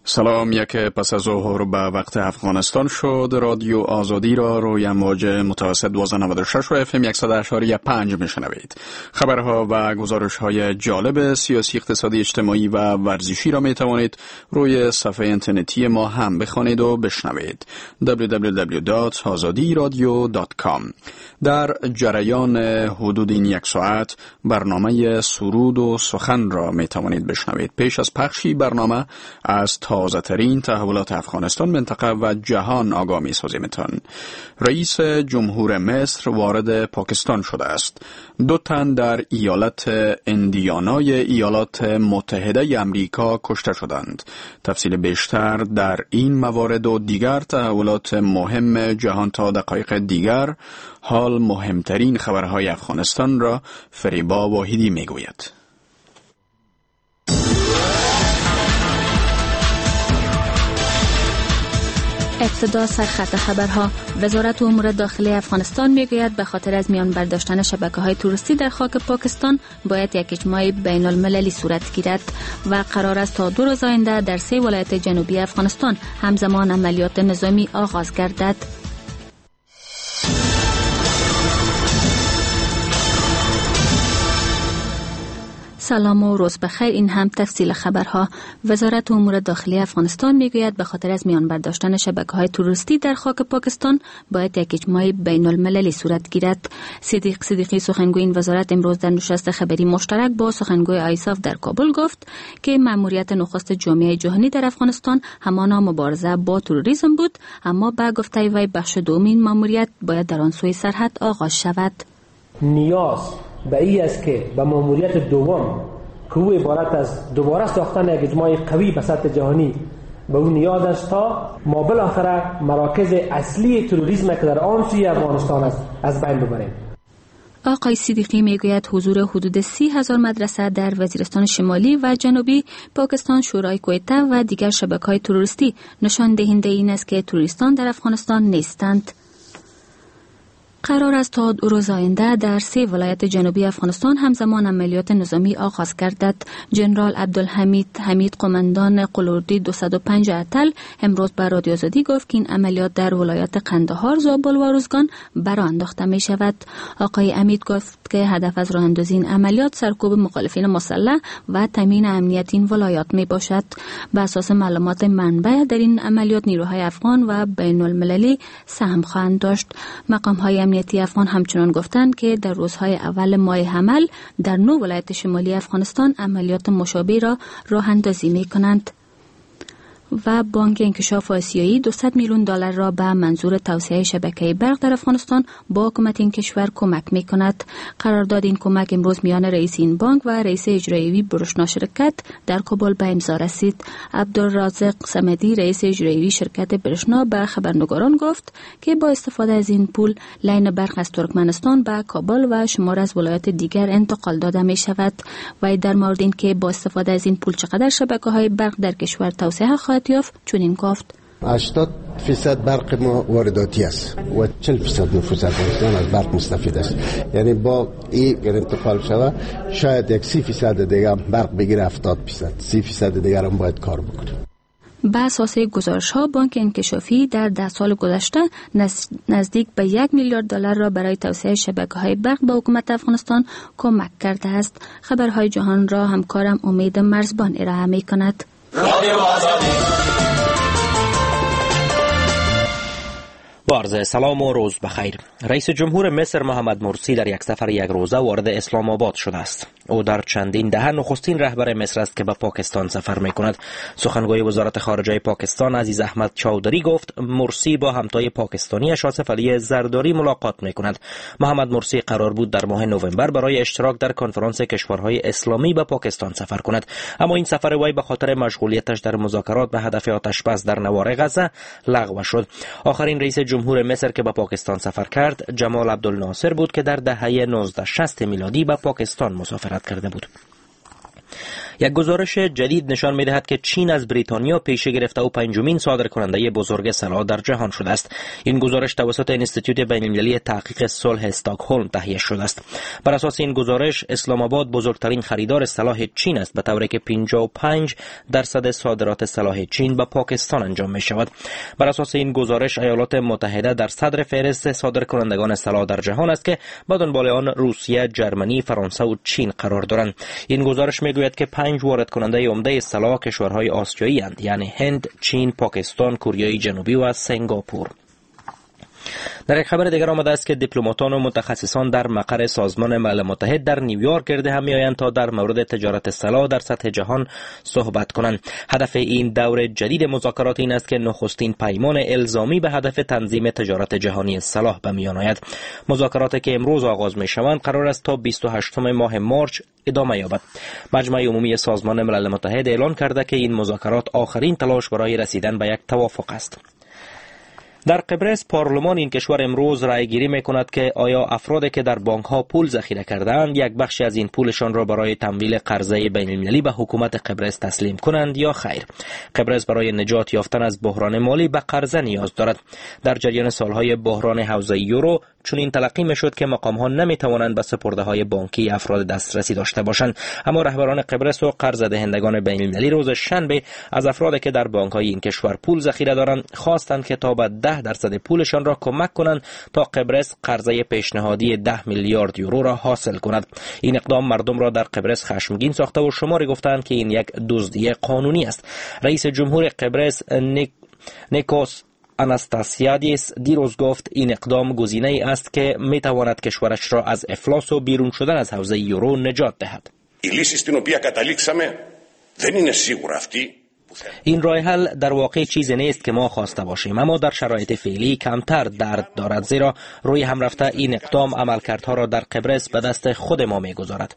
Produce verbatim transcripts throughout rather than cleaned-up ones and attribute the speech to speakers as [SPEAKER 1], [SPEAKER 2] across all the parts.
[SPEAKER 1] سلام، یک پس از ظهر به وقت افغانستان شد. رادیو آزادی را روی موج متوسط دویست و نود و شش و اف ام صد و اشاری پنج میشنوید. خبرها و گزارش‌های جالب سیاسی، اقتصادی، اجتماعی و ورزشی را می توانید روی صفحه اینترنتی ما هم بخوانید و بشنوید. دبلیو دبلیو دبلیو دات آزادی رادیو دات کام. در جریان حدود این یک ساعت برنامه سرود و سخن را می توانید بشنوید. پیش از پخشی برنامه از تازه ترین تحولات افغانستان، منطقه و جهان آگاه می سازیمتان. رئیس جمهور مصر وارد پاکستان شده است. دو تن در ایالت اندیانای ایالات متحده امریکا کشته شدند. تفصیل بیشتر در این موارد و دیگر تحولات مهم جهان تا دقایق دیگر. حال مهمترین خبرهای افغانستان را فریبا واحدی می گوید.
[SPEAKER 2] ابتدا سرخط خبرها. وزارت امور داخلی افغانستان میگوید به خاطر از میان برداشتن شبکه‌های توریستی در خاک پاکستان باید یک اجماع بین المللی صورت گیرد و قرار است تا دو روز آینده در سه ولایت جنوبی افغانستان همزمان عملیات نظامی آغاز گردد. سلام و روز بخیر. این هم تفصیل خبرها. وزارت امور داخلی افغانستان میگوید به خاطر از میان برداشتن شبکه‌های توریستی در خاک پاکستان باید یک اجماع بین المللی صورت گیرد. صدیق صدیقی سخنگوی این وزارت امروز در نشست خبری مشترک با سخنگوی آیساف در کابل گفت که مأموریت نخست جامعه جهانی در افغانستان همانا مبارزه با تروریسم بود، اما با گفته وی بخش دومین مأموریت باید در آن سوی سرحد آغاز شود.
[SPEAKER 3] نیاز به این است که به مأموریت دوم که او عبارت از دوباره ساختن یک اجماع قوی به سطح جهانی به اون نیاز است تا ما بالاخره مراکز اصلی تروریسم که در آن سوی افغانستان است از بین ببریم.
[SPEAKER 2] آقای صدیقی میگوید حضور حدود سی هزار مدرسه در وزیرستان شمالی و جنوبی پاکستان، شورای کویته و دیگر شبکه‌های تروریستی نشان دهنده این است که تروریستان در افغانستان نیستند. قرار است تا روز آینده در سه ولایت جنوبی افغانستان همزمان عملیات نظامی آغاز گردد. جنرال عبدالحمید حمید قماندان قلوردی دویست و پنج اتل امروز به رادیو آزادی گفت که این عملیات در ولایت قندهار، زابل و روزگان برآ انداخته می شود. آقای حمید گفت که هدف از راه اندازی این عملیات سرکوب مخالفین مسلح و تامین امنیت این ولایات می باشد. بر اساس معلومات منبع در این عملیات نیروهای افغان و بین المللی سهم خواهند داشت. مقام های امنیتی افغان همچنان گفتند که در روزهای اول ماه حمل در نو ولایت شمالی افغانستان عملیات مشابه را راه اندازی می کنند. و بانک انکشاف آسیایی دویست میلیون دلار را به منظور توسعه شبکه برق در افغانستان با حکومت این کشور کمک می کند. قرارداد این کمک امروز میان رئیس این بانک و رئیس اجرایی برشنا شرکت در کابل به امضا رسید. عبدالرازق صمدی رئیس اجرایی شرکت برشنا به خبرنگاران گفت که با استفاده از این پول لاین برق از ترکمنستان به کابل و شمار از ولایات دیگر انتقال داده می شود. و در مورد این که با استفاده از این پول چقدر شبکه‌های برق در کشور توسعه خواهد یافت چنین گفت:
[SPEAKER 4] هشتاد فیصد برق ما وارداتی است و چهل فیصد نفوس افغانستان از برق مستفید است. یعنی با این انتقال شود شاید یک سی فیصد دیگه برق بگیره، هفتاد فیصد سی فیصد دیگر هم باید کار بکنه.
[SPEAKER 2] به اساس گزارش‌ها بانک انکشافی در ده سال گذشته نزدیک به یک میلیارد دلار را برای توسعه شبکه‌های برق به حکومت افغانستان کمک کرده است. خبرهای جهان را همکارم امید مرزبان ارائه می‌کند.
[SPEAKER 5] با عرض سلام و روز بخیر. رئیس جمهور مصر محمد مرسی در یک سفر یک روزه وارد اسلام آباد شده است. او در چندین دهه نخستین رهبر مصر است که به پاکستان سفر می کند. سخنگوی وزارت خارجه پاکستان عزیز احمد چودری گفت مرسی با همتای پاکستانی آصف علی زرداری ملاقات می کند. محمد مرسی قرار بود در ماه نوامبر برای اشتراک در کنفرانس کشورهای اسلامی به پاکستان سفر کند، اما این سفر وی به خاطر مشغولیتش در مذاکرات به هدف آتشبس در نوار غزه لغو شد. آخرین رئیس جمهور مصر که به پاکستان سفر کرد جمال عبدالناصر بود که در دهه نوزده شصت میلادی به پاکستان مسافرت کرده بود. یک گزارش جدید نشان می‌دهد که چین از بریتانیا پیشی گرفته و پنجمین صادرکننده بزرگ سلاح در جهان شده است. این گزارش توسط انستیتوت بین‌المللی تحقیق صلح استکهلم تهیه شده است. بر اساس این گزارش اسلام آباد بزرگترین خریدار سلاح چین است، به طوری که پنجاه و پنج درصد صادرات سلاح چین به پاکستان انجام می‌شود. بر اساس این گزارش ایالات متحده در صدر فهرست صادرکنندگان سلاح در جهان است که به دنبال آن روسیه، ژرمنی، فرانسه و چین قرار دارند. این گزارش میگوید که پنج وارد کننده عمده سلاح کشورهای آسیایی اند، یعنی هند، چین، پاکستان، کره جنوبی و سنگاپور. در یک خبر دیگر آمده است که دیپلماتان و متخصصان در مقر سازمان ملل متحد در نیویورک گرد هم میآیند تا در مورد تجارت سلاح در سطح جهان صحبت کنند. هدف این دور جدید مذاکرات این است که نخستین پیمان الزامی به هدف تنظیم تجارت جهانی سلاح به میان آید. مذاکراتی که امروز آغاز می شوند قرار است تا بیست و هشتم ماه مارچ ادامه یابد. مجمع عمومی سازمان ملل متحد اعلان کرده که این مذاکرات آخرین تلاش برای رسیدن به یک توافق است. در قبرس پارلمان این کشور امروز رای گیری می کند که آیا افرادی که در بانک ها پول ذخیره کرده‌اند یک بخشی از این پولشان را برای تمویل قرضه بین المللی به حکومت قبرس تسلیم کنند یا خیر. قبرس برای نجات یافتن از بحران مالی به قرضه نیاز دارد. در جریان سالهای بحران حوزه یورو چون این تلقی می شد که مقام ها نمی توانند به سپرده های بانکی افراد دسترسی داشته باشند، اما رهبران قبرس و قرض دهندگان بین المللی روز شنبه از افرادی که در بانک های این کشور پول ذخیره دارند خواستند که تا به ده درصد پولشان را کمک کنند تا قبرس قرضه پیشنهادی ده میلیارد یورو را حاصل کند. این اقدام مردم را در قبرس خشمگین ساخته و شماری گفتند که این یک دزدی قانونی است. رئیس جمهور قبرس نیک... نیکوس آناستاسیادیس دیروز گفت این اقدام گزینه‌ای است که میتواند کشورش را از افلاس و بیرون شدن از حوزه یورو نجات دهد. این راه حل در واقع چیزی نیست که ما خواسته باشیم، اما در شرایط فعلی کمتر درد دارد، زیرا روی هم رفته این اقدام عملکردها را در قبرس به دست خود ما میگذارد.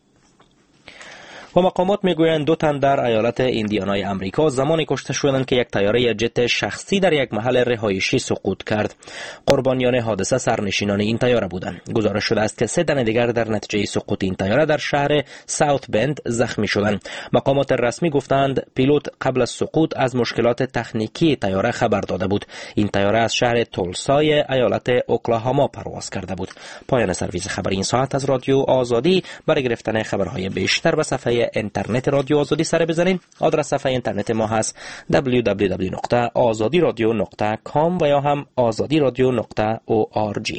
[SPEAKER 5] و مقامات میگویند دو تن در ایالت ایندیانای امریکا زمانی کشته شدند که یک طیاره جت شخصی در یک محل رهایشی سقوط کرد. قربانیان حادثه سرنشینان این طیاره بودند. گزارش شده است که سه تن دیگر در نتیجه سقوط این طیاره در شهر ساوت بند زخمی شدند. مقامات رسمی گفتند پیلوت قبل از سقوط از مشکلات تکنیکی طیاره خبر داده بود. این طیاره از شهر تولسای ایالت اوکلاهاما پرواز کرده بود. پایان سرویس خبری این ساعت از رادیو آزادی. برای گرفتن خبرهای بیشتر به صفحه اینترنت رادیو آزادی سر بزنید. آدرس صفحه اینترنت ما هست دبلیو دبلیو دبلیو نقطه آزادی رادیو نقطه کام و یا هم آزادی رادیو نقطه او آر جی.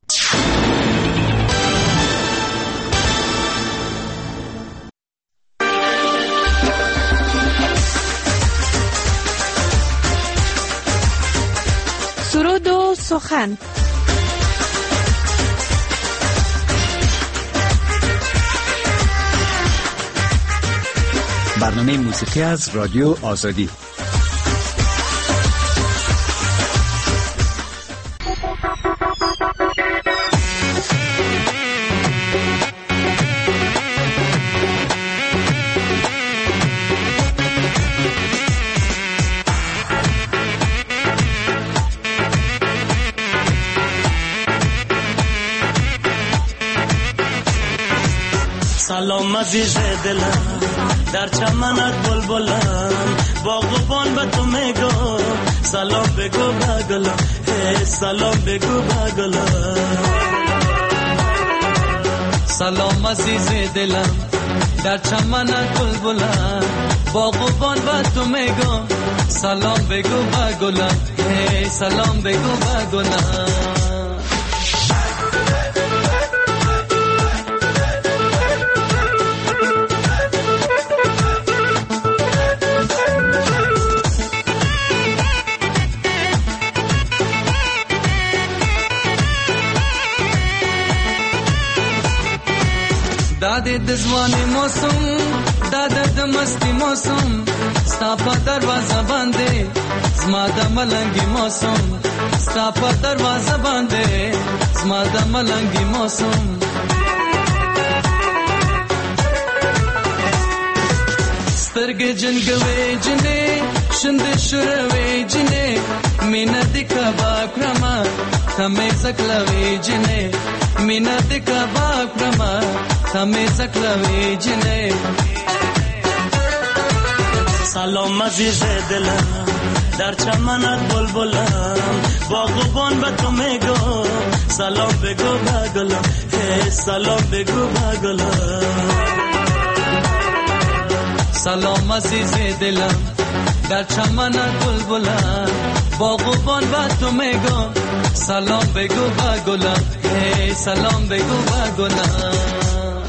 [SPEAKER 6] سرود و سخن.
[SPEAKER 7] برنامه موسیقی از رادیو آزادی.
[SPEAKER 8] سلام عزیز دلم، در چمنت بلبلم، باغبان به تو میگو سلام بگو بگلم، سلام بگو بگلم.
[SPEAKER 9] سلام عزیز دلم، در چمنت بلبلم، باغبان به تو میگو سلام بگو بگلم، سلام بگو بگلم. داده دزوانی موسم، داده دمستی موسم، ستا پا دروازه بانده زما د ملنگی موسم، ستا پا دروازه بانده زما د ملنگی موسم. سترگه جنگوی جنه شند شروی جنه مینا دی کباب کرما تمه زکلوی جنه مینا دی کباب کرما تمه زکلوی جنه.
[SPEAKER 8] سلام عزیز دلم در چمنت بلبلم باغبان به تو میگم سلام بگو به گلم هی سلام بگو به گلم
[SPEAKER 9] سلام عزیز دلم در چمنت بلبلم باغبان به تو میگم سلام بگو به گلم هی سلام بگو به گلم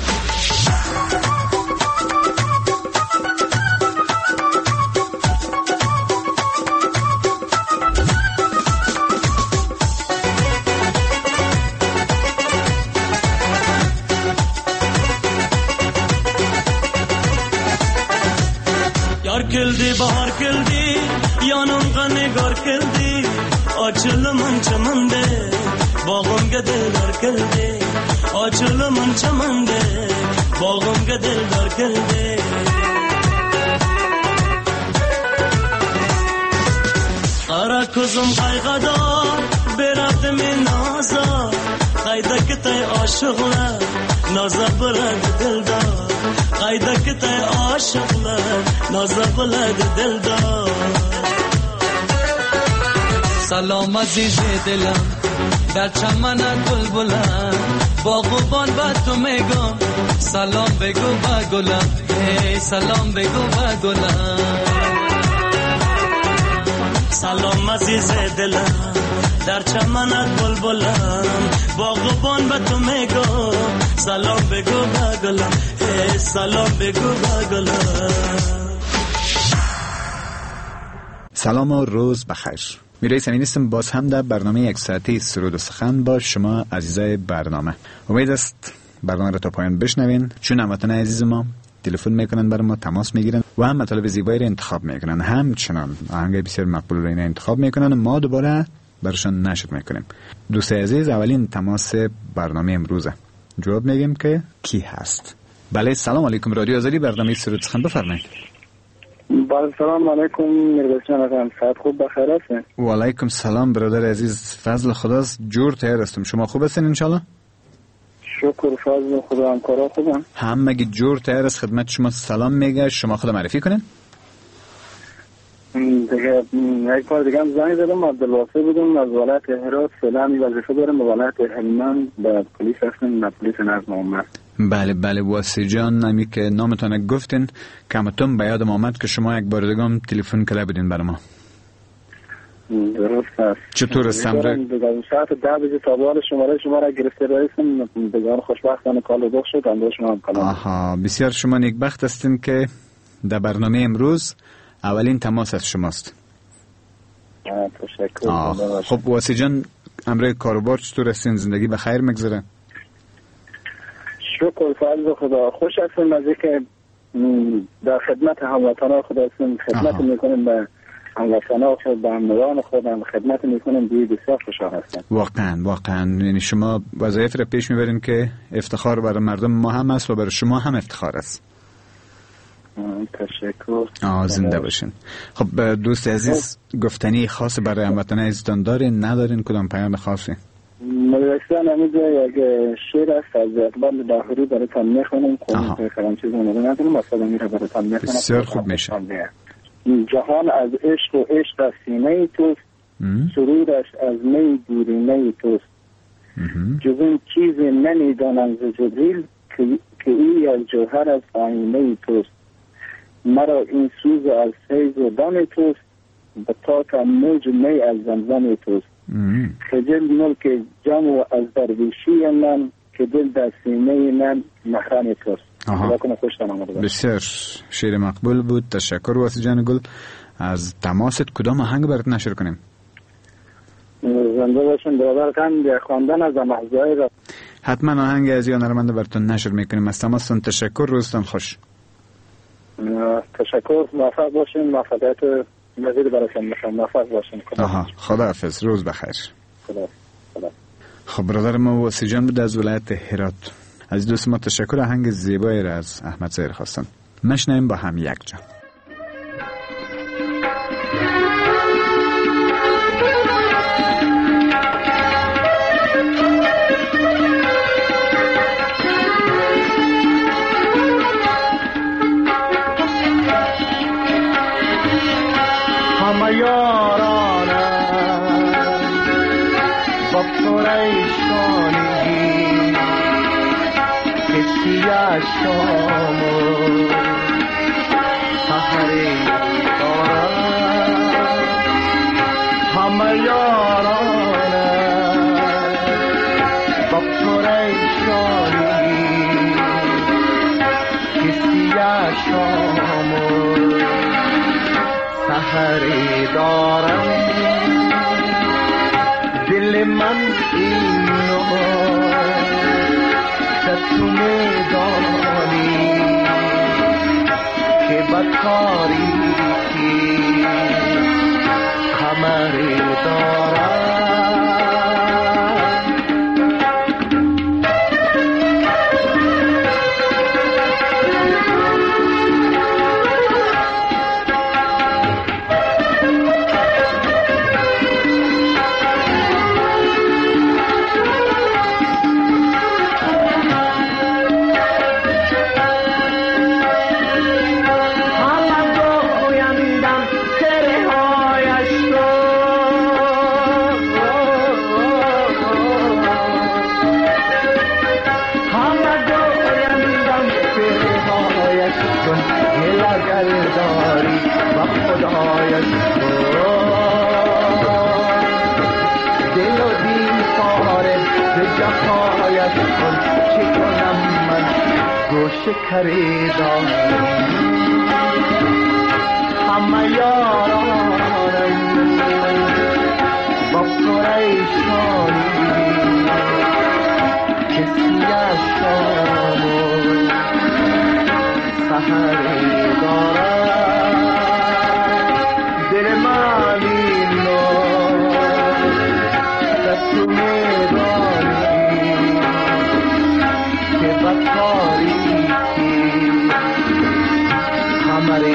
[SPEAKER 8] کلدی بهار کلدی یانم غنگار کلدی آچل من چمنده باغم گدل دار کلدی آچل من چمنده باغم گدل دار کلدی قرا کزم قایقدار برات من نازا قایده کتای عاشقلا نازا برد دلدار قایده کتای عاشقلا نازا برد دلدار
[SPEAKER 9] سلام عزیز دلم در چمنت بلبلم باغبان با تو میگم سلام بگو با گلم هی سلام بگو با گلم
[SPEAKER 8] سلام عزیز دلم در چمنت بلبلم باغبان به تو میگم سلام بگو با گلم هی سلام بگو با گلم.
[SPEAKER 7] سلام و روز بخیر. میرای سمین استم باز هم در برنامه یک ساعتی سرود و سخن با شما عزیزای برنامه. امید است برنامه را تا پایان بشنوین، چون هموطن عزیز ما تلفن میکنن برای ما، تماس میگیرن و هم مطالب زیبایی را انتخاب میکنن، همچنان آهنگ بسیار مقبول را انتخاب میکنن و ما دوباره برشان نشر میکنیم. دوست عزیز، اولین تماس برنامه امروزه. جواب میگیم که کی هست؟ بله، سلام علیکم. رادیو آزادی، برنامه سرود سخن، بفرمایید.
[SPEAKER 10] بله، سلام علیکم. میربشان هستم. ساعت خوب بخیر هستین؟
[SPEAKER 7] و علیکم سلام برادر عزیز، فضل خداست، جور تیار هستم. شما خوب هستین انشالله؟
[SPEAKER 10] شکر فضل خدا، همکارا خوبن؟
[SPEAKER 7] همگی جور تیار است. خدمت شما سلام میگه. شما خود معرفی کنین.
[SPEAKER 10] دیگه یک بار دیگه هم زنگ زدم، عبدالواسه بودم از ولایت هرات، فعلا وظیفه دارم به ولایت هلمند به پلیس هستم، به پلیس نظم عامه.
[SPEAKER 7] بله بله واسی جان، نمی که نامتان گفتین کمتون به یادم آمد که شما یک بار دیگه هم تلفن کرده بودین برای ما.
[SPEAKER 10] درست است.
[SPEAKER 7] چطور است امر؟
[SPEAKER 10] دیگه ساعت ده بجه تا بال شماره شما را گرفته رئیسم، دیگه خوشبختانه کال دو شد، اندو شما هم کلام.
[SPEAKER 7] آها، بسیار شما نیکبخت هستین که در برنامه امروز اولین تماس از شماست.
[SPEAKER 10] تشکر.
[SPEAKER 7] خب واسی جان، امر کاروبار چطور هستین؟ زندگی به خیر میگذره؟
[SPEAKER 10] شکر فضل خدا، خوش هستیم از اینکه در خدمت هموطنان خود هستیم، خدمت میکنیم به هموطنان خود، به همراهان خودم خدمت میکنیم، دیگه بسیار خوشحال هستیم.
[SPEAKER 7] واقعا واقعا، یعنی شما وظایف را پیش میبرین که افتخار برای مردم ما هم است و برای شما هم افتخار است.
[SPEAKER 10] تشکر.
[SPEAKER 7] آه زنده باشین. خب دوست عزیز، گفتنی خاص برای هموطنان عزیزتان دارین ندارین؟ کدام پیام خاصی؟
[SPEAKER 10] مدرسان همینجا یک شعر است از اقبال لاهوری براتان میخونم، کنم کلام چیزی ندارم، مثلا میره براتان میخونم.
[SPEAKER 7] بسیار خوب میشه.
[SPEAKER 10] جهان از عشق و عشق از سینه توست، سرورش از می دورینه توست، جز این چیزی نمیدانم ز جبریل که ای از جوهر از آینه توست، مرا این سوز از فیض و دم توست، به تاک موج می از زمزم توست، خجل ملک جم و از درویشی من که دل در سینه من محرم توست.
[SPEAKER 7] بسیار شعر مقبول بود. تشکر واسی جان گل. از تماست کدام آهنگ برات نشر کنیم؟
[SPEAKER 10] زنده باشین برادر کن، خواندن از محضای را
[SPEAKER 7] حتما آهنگ از یا نرمنده براتون نشر میکنیم. از تماستون تشکر، روزتون خوش.
[SPEAKER 10] تشکر، موفق باشین، موفقیت مزید براتون میخوام، موفق باشین.
[SPEAKER 7] آها، خداحافظ، روز بخیر.
[SPEAKER 10] خدا خدا.
[SPEAKER 7] خب برادر ما واسی جان بود از ولایت هرات. از دوست ما تشکر. آهنگ زیبایی را از احمد زهیر خواستن، مشنویم با هم یک جا.
[SPEAKER 11] همه یارانم با پریشانی کسی از شام و سحری دارم همه یارانم با پریشانی کسی از شام و سحری دارم دل من اینو تو میدانی که بدکاریکی کمری دارم شکری دارم همه یارانم با پریشانی کسی از شام و سحری دارم دل من اینو دست تو میدانی که بدکاری همه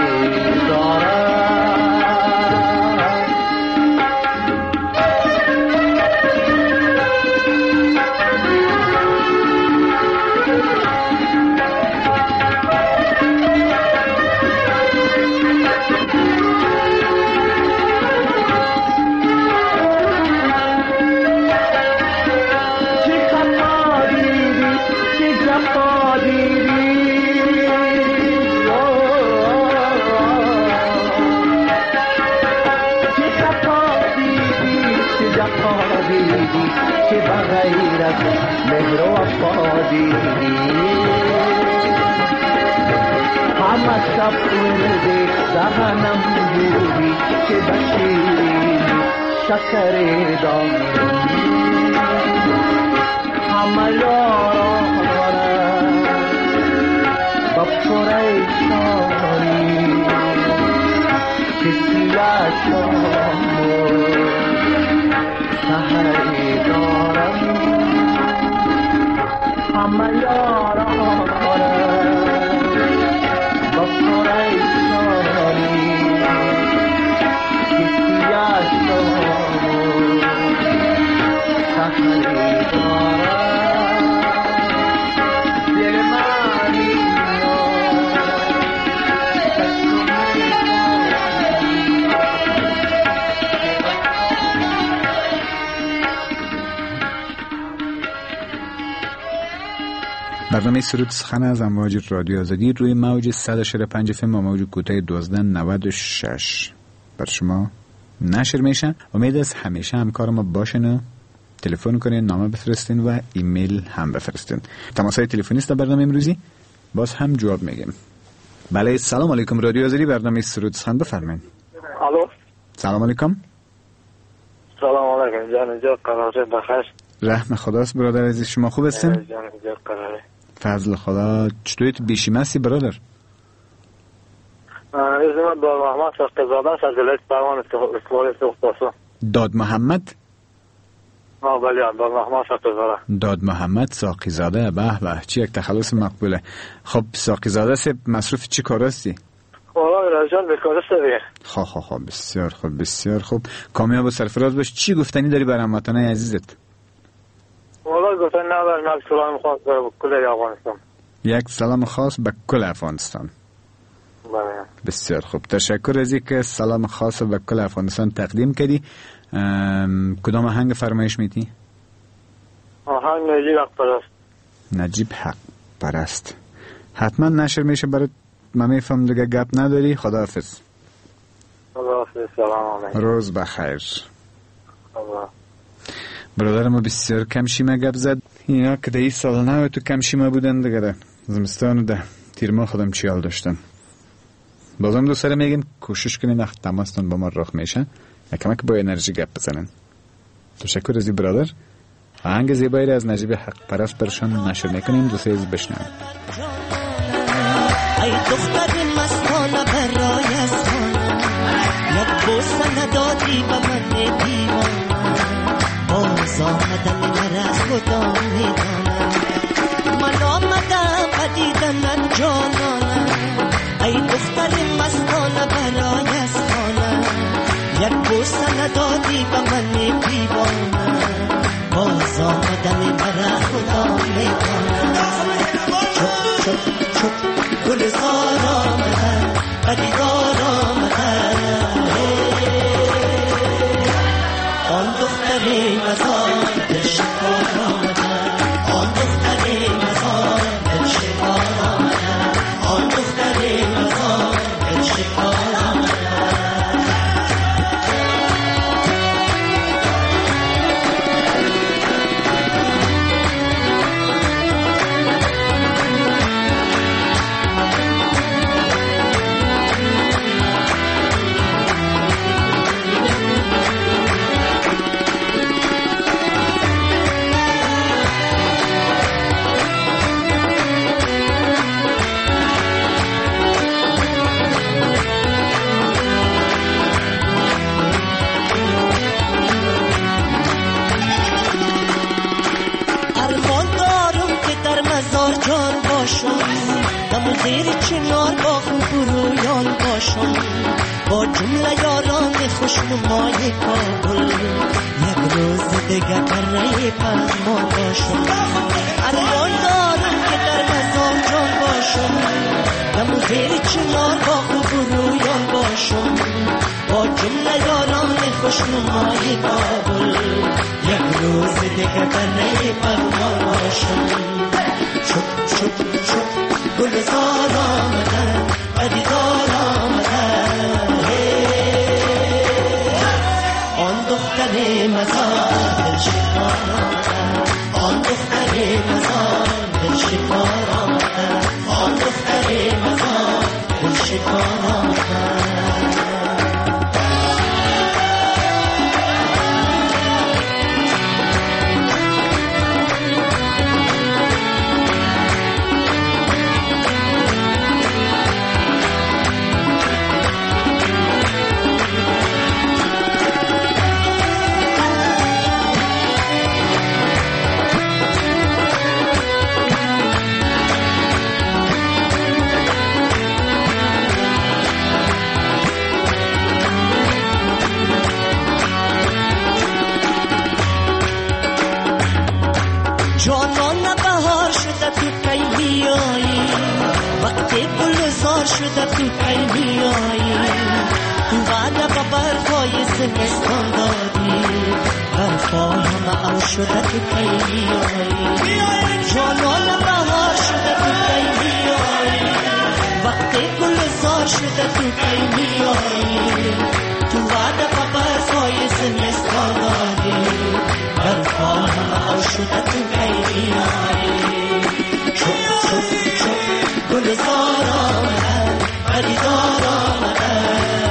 [SPEAKER 11] که بغیر از مهر و وفادی همه شب ورده دهنم بودی که بشیری شکر دارم همه یارانم با پریشانی کسی از شام سحری دارم همه یارانم با پریشانی کسی از شام سحری دارم دل من اینو
[SPEAKER 7] برنامه سرود سخن از امواج رادیو آزادی روی موج صد و هشتاد و پنج اف ام و موج کوتاه دوازده نود و شش بر شما نشر میشن. امید است همیشه همکار ما باشین و تلفن کنین، نامه بفرستین و ایمیل هم بفرستین. تماس‌های تلفنی است برنامه امروزی، باز هم جواب میگیم. بله سلام علیکم رادیو آزادی، برنامه سرود سخن بفرمایید.
[SPEAKER 12] الو
[SPEAKER 7] سلام علیکم.
[SPEAKER 12] سلام علیکم جان جا قراره بخیر.
[SPEAKER 7] رحم خداست برادر عزیز، شما خوب هستین؟
[SPEAKER 12] جان جا قراره.
[SPEAKER 7] فضل خدا. چطوری تو بیشیم هستی برادر؟
[SPEAKER 12] اسمم داد محمد ساقی‌زاده است از ولایت پروان استقلال سوختاسو.
[SPEAKER 7] داد محمد؟
[SPEAKER 12] آه بله داد محمد ساقی‌زاده.
[SPEAKER 7] داد محمد ساقی‌زاده، به به چه یک تخلص مقبوله. خب ساقی‌زاده سه مصروف چی کار هستی؟
[SPEAKER 12] والله راجان بیکار است دیگه.
[SPEAKER 7] خب خب خب بسیار خوب بسیار خوب. کامیاب و سرفراز باش. چی گفتنی داری برای هموطنان عزیزت؟
[SPEAKER 12] والله گفتن ندارم، یک سلام خاص به کل افغانستان.
[SPEAKER 7] یک سلام خاص به کل افغانستان. بسیار خوب، تشکر از اینکه سلام خاص به کل افغانستان تقدیم کردی. کدام آهنگ فرمایش میتی؟
[SPEAKER 12] آهنگ نجیب حق پرست.
[SPEAKER 7] نجیب حق پرست حتما نشر میشه برات. من میفهم دیگه گپ نداری. خداحافظ.
[SPEAKER 12] خداحافظ. سلام علیکم.
[SPEAKER 7] روز بخیر.
[SPEAKER 12] خدا.
[SPEAKER 7] برادر ما بسیار کم شیمه گپ زد. اینا که ده سال نوه تو کم شیمه بودن دیگه ده زمستان ده تیر ما خودم چیال داشتن. بازم دو سره میگیم کوشش کنین وقت تماستون با ما رخ میشه یکمک با انرژی گپ بزنن. تشکر از این برادر. آهنگ زیبایی از نجیب حق پرست برشان نشر میکنیم. دو سه از بشنویم.
[SPEAKER 13] ای دختر مستانه برای اسمان یک بوسه ندادی به من دیوان باز آمدن من از خدا میدانم من آمدم بدیدن جانانم ای دختر مستانه برای اسمان یک بوسه ندادی به من دیوان باز آمدن من از خدا میدانم چپ چپ چپ گلزار آمدن بدیدار آمدن آن دختری مزار دل شکار آمدن آن دختری مزار دل شکار آمدن آن دختری مزار دل شکار آمدن زیر چنار با خوب رویان باشم با جمله یاران خوشنمای کابل یک روز دیگه برای پرمان باشم ارمان دارم که در مزار جان باشم دم زیر چنار با خوب رویان باشم با جمله یاران خوشنمای کابل یک روز دیگه برای پرمان باشم شد شد شد گلزار آمدن بدیدار آمدن آن دختر مزار دل شکار آمدن آن دختر مزار دل شکار آمدن آن دختر مزار دل شکار آمدن شده تو کی میایی تو وعده با برفای زمستان دادی برفا همه او شده تو کی میایی جانان بهار شده تو کی میایی وقتی گلزار شده تو کی میایی تو وعده با برفای زمستان دادی برفا همه او شده تو کی میایی چوب چوب چوب گلزار آمدن بدیدار آمدن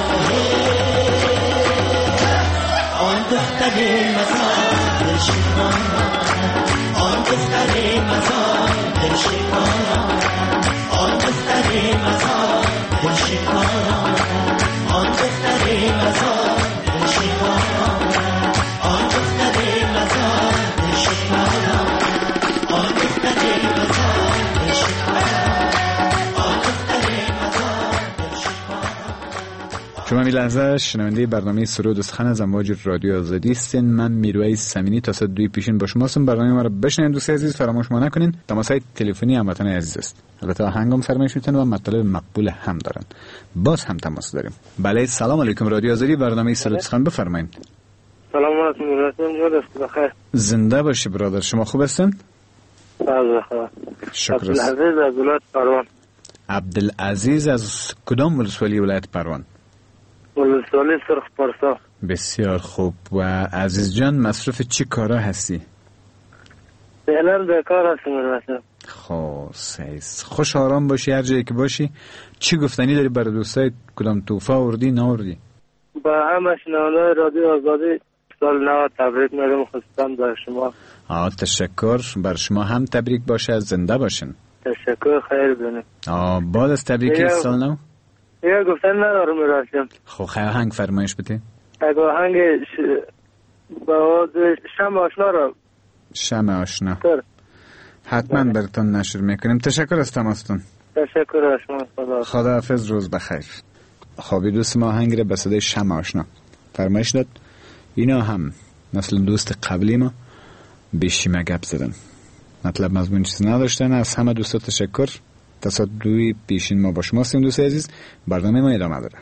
[SPEAKER 13] آن دختر مزار دل شکار آمدن آن دختر مزار دل شکار آمدن آن دختر مزار دل شکار آمدن آن دختر مزار دل شکار آمدن آن دختر مزار دل شکار آمدن آن دختر مزار دل شکار آمدن
[SPEAKER 7] شما تمامی لحظه شنونده برنامه سرود و سخن از امواج رادیو آزادی هستین. من میرویس سمینی تا ساعت دوی پیشین با شما هستم. برنامه ما رو بشنوید دوستان عزیز. فراموش ما نکنین تماسهای تلفنی هموطن عزیز است. البته آهنگم فرمایش میتونن و مطالب مقبول هم دارن. باز هم تماس داریم. بله سلام علیکم رادیو آزادی برنامه سرود و سخن بفرمایید.
[SPEAKER 12] سلام علیکم میرویس بخیر.
[SPEAKER 7] زنده باشی برادر. شما خوب هستین؟
[SPEAKER 12] بله
[SPEAKER 7] شکر.
[SPEAKER 12] عبدالعزیز از ولایت پروان.
[SPEAKER 7] عبدالعزیز از کدام ولسوالی ولایت پروان؟
[SPEAKER 12] ولسوالی سرخ پارسا.
[SPEAKER 7] بسیار خوب. و عزیز جان مصروف چی کارا هستی؟
[SPEAKER 12] فعلا بیکار هستم میرویس.
[SPEAKER 7] خب سیز خوش آرام باشی هر جایی که باشی. چی گفتنی داری برای دوستای؟ کدام توفه آوردی ناوردی؟
[SPEAKER 12] با همه شنوندگان رادیو آزادی سال نو تبریک میگم خصوصا در شما.
[SPEAKER 7] آه تشکر. بر شما هم تبریک باشه. زنده باشین.
[SPEAKER 12] تشکر. خیر بینید.
[SPEAKER 7] آه بعد از تبریک سال نو
[SPEAKER 12] یه گفتن ندارم میرویس.
[SPEAKER 7] خب خیلی آهنگ فرمایش بده.
[SPEAKER 12] اگه آهنگ ش... با شم آشنا رو
[SPEAKER 7] شم آشنا
[SPEAKER 12] سر.
[SPEAKER 7] حتما براتون نشر میکنیم. تشکر از تماستون.
[SPEAKER 12] تشکر از شما. خدا
[SPEAKER 7] خداحافظ. روز بخیر. خوابی دوست ما آهنگ رو به صدای شم آشنا فرمایش داد. اینا هم مثل دوست قبلی ما بیشیمه گپ زدن. مطلب مضمون چیز نداشتن. از همه دوستا تشکر. تصادوی پیشین ما با شما هستیم دوست عزیز. برنامه ما ادامه داره.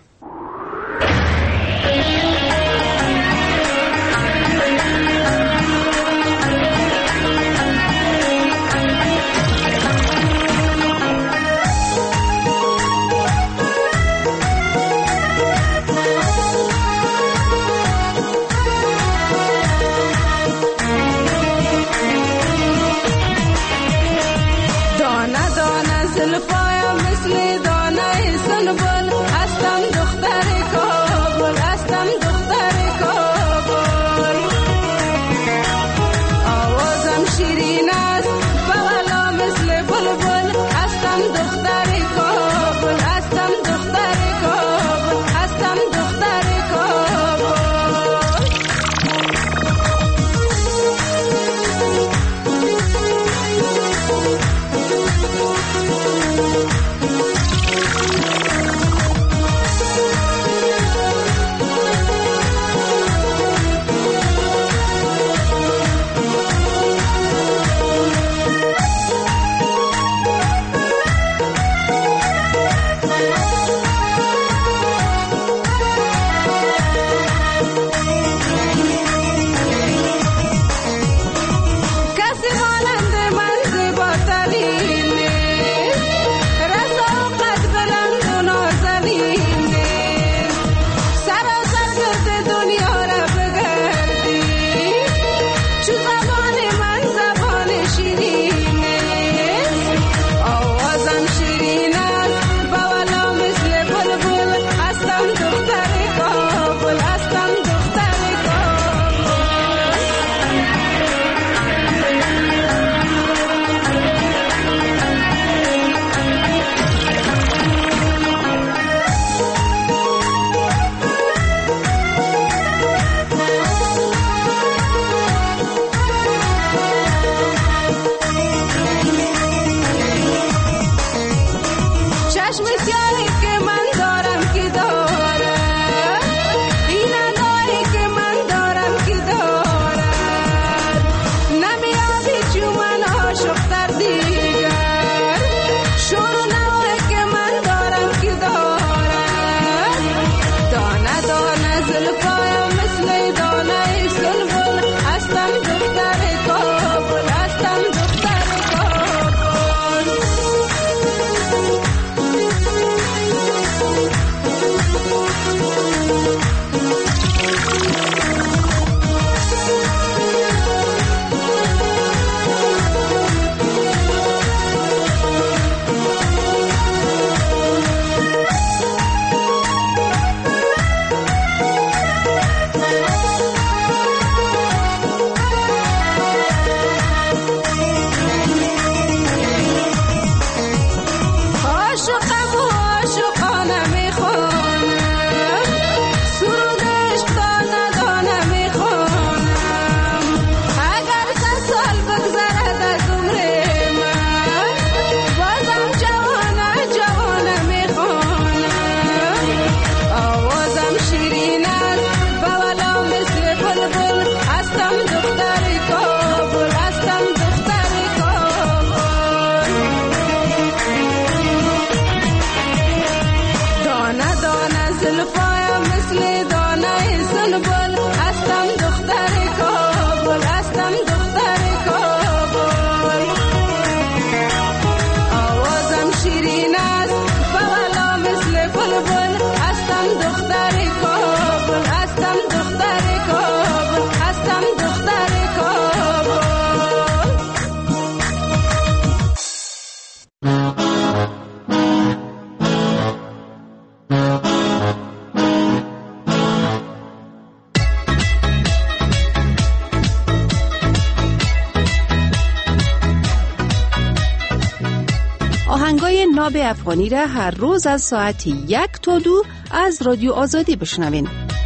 [SPEAKER 6] انقلاب افغانی را هر روز از ساعت یک تا دو از رادیو آزادی بشنوین.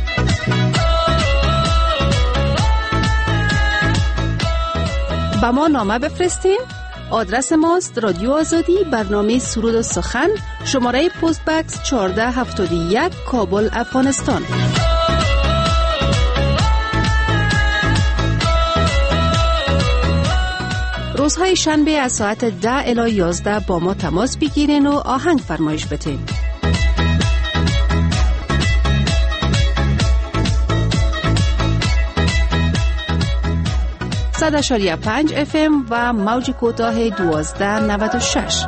[SPEAKER 6] با ما نامه بفرستین. آدرس ماست رادیو آزادی، برنامه سرود و سخن، شماره پست بکس چهارده هفتاد و یک، کابل، افغانستان. روزهای شنبه از ساعت ده الی یازده با ما تماس بگیرین و آهنگ فرمایش بتین. صد اشاریه پنج اف ام و موج کوتاه دوازده نود و شش.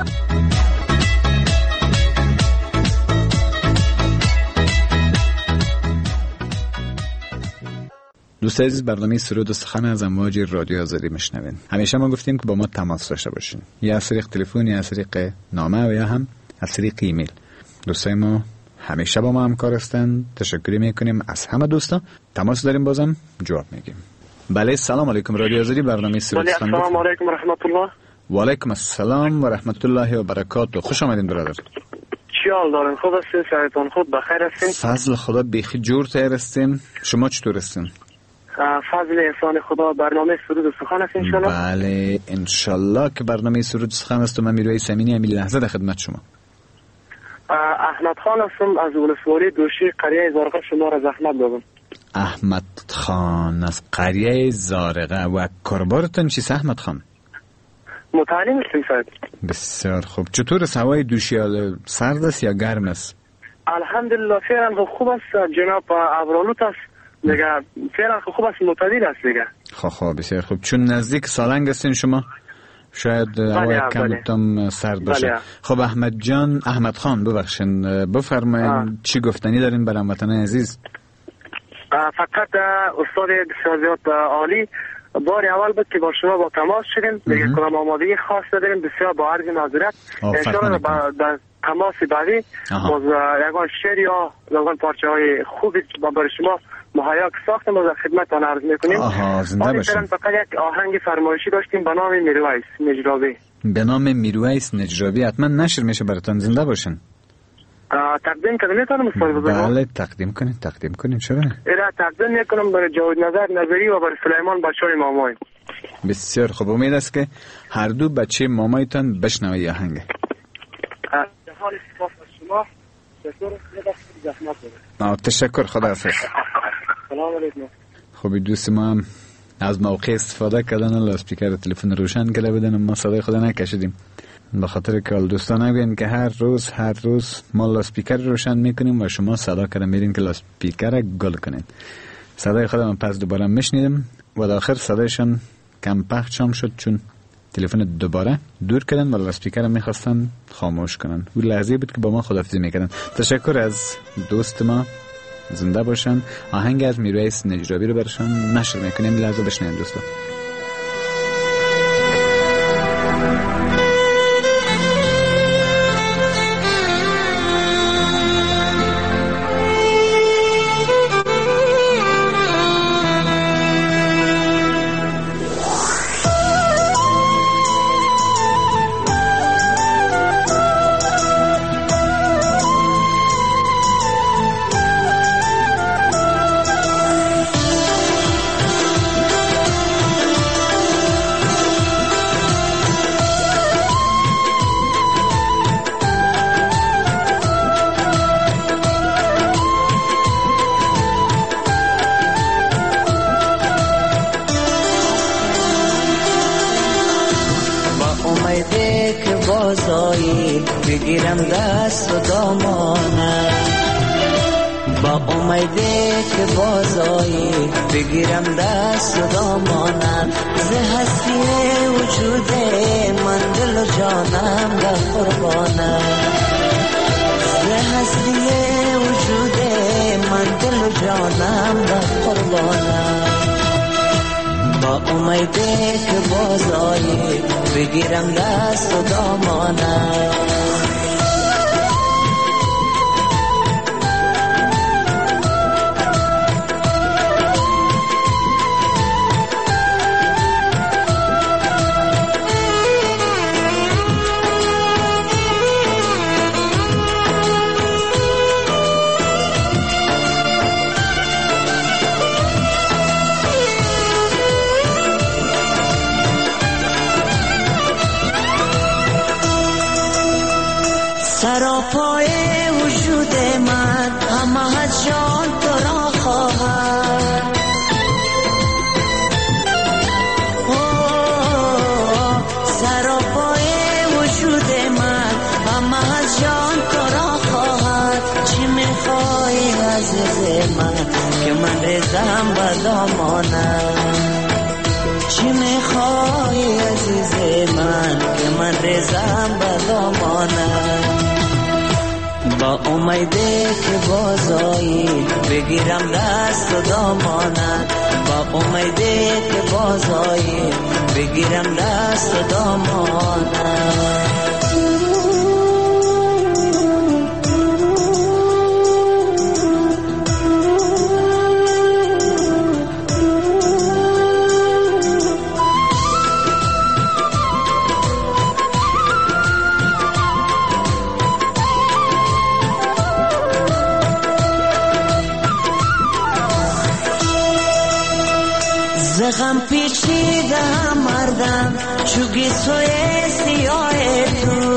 [SPEAKER 7] دوست عزیز، برنامه سرود و سخن از امواج رادیو آزادی میشنوین. همیشه ما گفتیم که با ما تماس داشته باشین، یا از طریق تلفن یا از طریق نامه و یا هم از طریق ایمیل. دوستای ما همیشه با ما همکار هستند. تشکر میکنیم از همه دوستا. تماس داریم، بازم جواب میگیم. بله، سلام علیکم. رادیو آزادی، برنامه سرود و سخن.
[SPEAKER 12] سلام علیکم و رحمت الله.
[SPEAKER 7] و علیکم السلام و رحمت الله و برکاته. خوش آمدین برادر.
[SPEAKER 12] چی حال دارین؟ خوب هستین؟ سرتون خوب؟ بخیر هستین؟
[SPEAKER 7] فضل خدا بیخی جور تیر هستیم. شما چطور هستین؟
[SPEAKER 12] فضل احسان خدا. برنامه سرود و سخن است انشالله.
[SPEAKER 7] بله انشالله که برنامه سرود و سخن است. و من میرویس امینی همین لحظه در خدمت شما.
[SPEAKER 12] احمد خان هستم از ولسوالی دوشی قریه زارقه. شما را زحمت دادم.
[SPEAKER 7] احمد خان از قریه زارقه. و کاربارتون چیست احمد خان؟
[SPEAKER 12] متعلم هستیم سید.
[SPEAKER 7] بسیار خوب. چطور است هوای دوشی؟ سرد است یا گرم است؟
[SPEAKER 12] الحمدلله فعلا خوب است جناب. ابرالوت است دیگه. فعلا خوب است، معتدل است دیگه.
[SPEAKER 7] خب خب بسیار خوب. چون نزدیک سالنگ هستین شما شاید هوای کم تام سرد باشه.
[SPEAKER 12] بله.
[SPEAKER 7] خب احمد جان، احمد خان ببخشین، بفرمایید چی گفتنی دارین برای هموطن عزیز؟
[SPEAKER 12] فقط استاد بسیار زیاد عالی، بار اول بود که با شما با تماس شدیم دیگه. کدام آمادگی خاص داریم بسیار با عرض معذرت. انشاءالله در تماس بعدی باز یگان شعر یا یگان پارچه های خوبی برای شما مهیا که ساختیم و خدمتتان عرض میکنیم.
[SPEAKER 7] آها زنده باشین.
[SPEAKER 12] فقط یک آهنگ فرمایشی داشتیم به نام میرویس نجرابی.
[SPEAKER 7] به نام میرویس نجرابی حتما نشر میشه براتون. زنده باشین.
[SPEAKER 12] تقدیم کنم میتونم استاد بزرگوار؟
[SPEAKER 7] بله تقدیم کنین تقدیم کنین. چرا نه؟
[SPEAKER 12] اینا تقدیم میکنم برای جاوید نظر نظری و برای سلیمان بچه‌های مامای.
[SPEAKER 7] بسیار خوب. امید است که هر دو بچه مامایتان بشنوه آهنگ.
[SPEAKER 12] حال سپاس از شما. تشکر.
[SPEAKER 7] تشکر. خدا حافظ.
[SPEAKER 12] سلام علیکم.
[SPEAKER 7] خب دوست ما هم از موقع استفاده کردن و اسپیکر تلفن روشن کرده بودن، ما صدای خدا نکشیدیم به خاطر که دوستان نگوین که هر روز هر روز ما لاسپیکر روشن میکنیم و شما صدا کردن میرین که لاسپیکر گل کنید. صدای خودم من پس دوباره میشنیدم و در آخر صدایشان کم پخش هم شد چون تلفن دوباره دور کردن و لاسپیکر میخواستن خاموش کنن. اون لحظه بود که با ما خداحافظی میکردن. تشکر از دوست ما. زنده باشن. آهنگ از میرویس نجرابی رو برشان نشر میکنیم. لحظه بشنویم دوستان.
[SPEAKER 13] بگیرم دست و دامانه با امیده که بازایی بگیرم دست و دامانه ز هستی وجود من دل و جانم در قربانه ز هستی وجود من دل و جانم در قربانه با امیده که بازایی بگیرم دست و دامانه که من ریزم به دامانت. چی میخوای عزیز من که من ریزم به دامانت. با امیده که بازایی بگیرم دست و دامانت. با امیده که بازایی بگیرم دست و دامانت. غم پیچیده مردم چوگی سوی سیاه تو.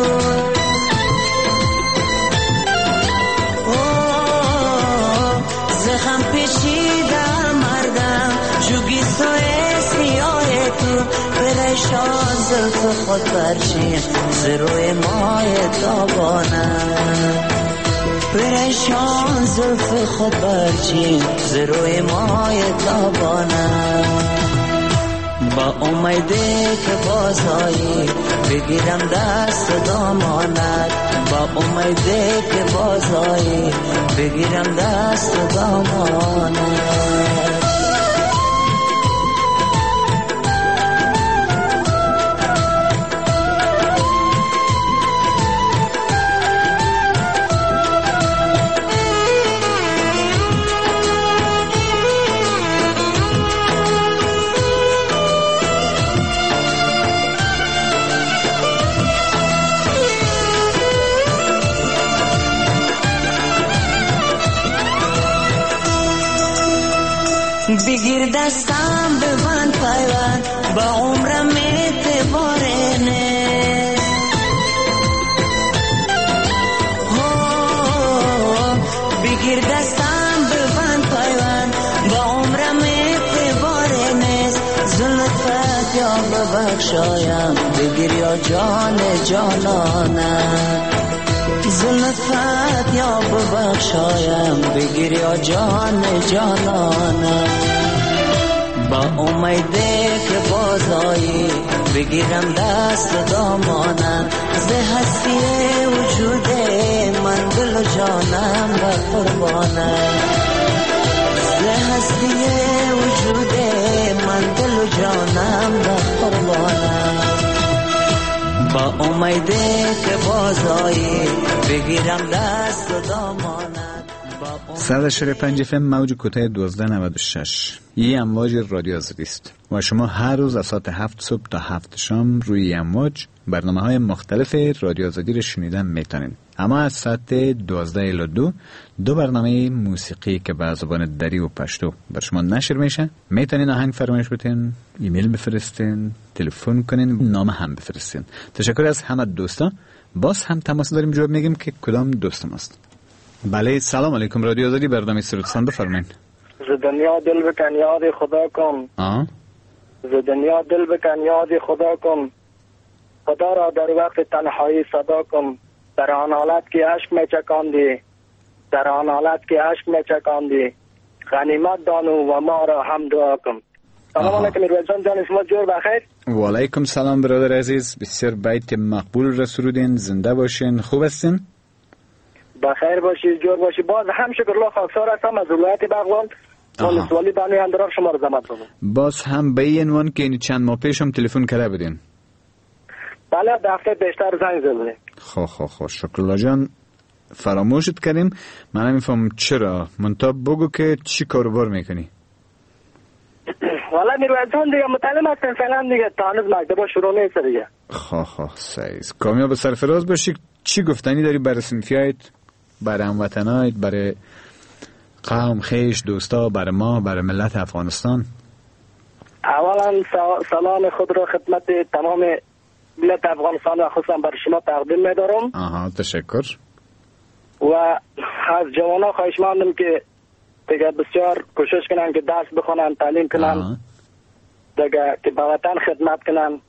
[SPEAKER 13] زخم پیچیده مردم چوگی سوی سیاه تو. پریشان زلف خود برچین زروی ماه تابانم. پریشان زلف خود برچین زروی ماه تابانم. با امیده که بازایی بگیرم دست دامانت. با امیده که بازایی بگیرم دست دامانت. بگیر دستم ببند پیوند با عمرم اعتباره نه. بگیر دستم ببند پیوند با عمرم اعتباره نیست. زلفت یا ببخشایم بگیر یا جان جانانم. زلفت یا ببخشایم بگیر یا جان جانانم. با امیده که بازایی بگیرم دست دامانم. ز هستی وجود من دل و جانم به قربانم. ز هستی وجود من دل و جانم به قربانم. با امیده که بازایی بگیرم دست و دامانت.
[SPEAKER 7] صد اشاره پنج اف ام موج کوتاه دوازده نود و شش یه امواج رادیو آزادی است و شما هر روز از ساعت هفت صبح تا هفت شام روی امواج برنامه های مختلف رادیو آزادی رو شنیدن میتونین. اما از ساعت دوازده الی دو دو برنامه موسیقی که به زبان دری و پشتو بر شما نشر میشه میتونین آهنگ فرمایش بتین، ایمیل بفرستین، تلفن کنین، نام هم بفرستین. تشکر از همه دوستا. باز هم تماس داریم جواب میگیم که کدام دوستم است. بله سلام علیکم. رادیو آزادی برنامه سرودستان بفرمایید.
[SPEAKER 14] ز دنیا دل بکن یاد خدا کن.
[SPEAKER 7] آه
[SPEAKER 14] ز دنیا دل بکن یاد خدا کن. خدا را در وقت تنهایی صدا کن. در آن حالت که اشک میچکاندی، در آن حالت که اشک میچکاندی غنیمت دانو و ما را هم دعا کن. سلام علیکم میروزان جان، شما جور بخیر؟
[SPEAKER 7] و علیکم سلام برادر عزیز، بسیار بیت مقبول را سرودین. زنده باشین، خوب هستین؟
[SPEAKER 14] بخیر باشی، جور باشی. باز هم شکر الله خاکسار هستم از ولایت بغلان. سوال سوالی بانی اندراب شما رو زحمت بدم.
[SPEAKER 7] باز هم به این عنوان که این چند ماه پیشم تلفن کرده بودین.
[SPEAKER 14] بله دفعه بیشتر زنگ زدیم.
[SPEAKER 7] خو خو خو شکر الله جان، فراموشت کردیم. من نمیفهم چرا. منتها بگو که چی کاروبار میکنی؟
[SPEAKER 14] والا میروز جان دیگه متعلم هستم فعلا دیگه، تا هنوز مکتبا شروع نیست دیگه.
[SPEAKER 7] خو خو سعیز کامیاب سرفراز باشی. چی گفتنی داری برای صنفیایت، برای هموطنایت، برای قوم خیش دوستا، برای ما، برای ملت افغانستان؟
[SPEAKER 14] اولا سلام خود را خدمت تمام ملت افغانستان و خصوصا برای شما تقدیم می‌دارم.
[SPEAKER 7] آها تشکر.
[SPEAKER 14] و از جوانا خواهش مندم که دیگه بسیار کوشش کنن که درس بخونن، تعلیم کنن، دیگه که به وطن خدمت کنن.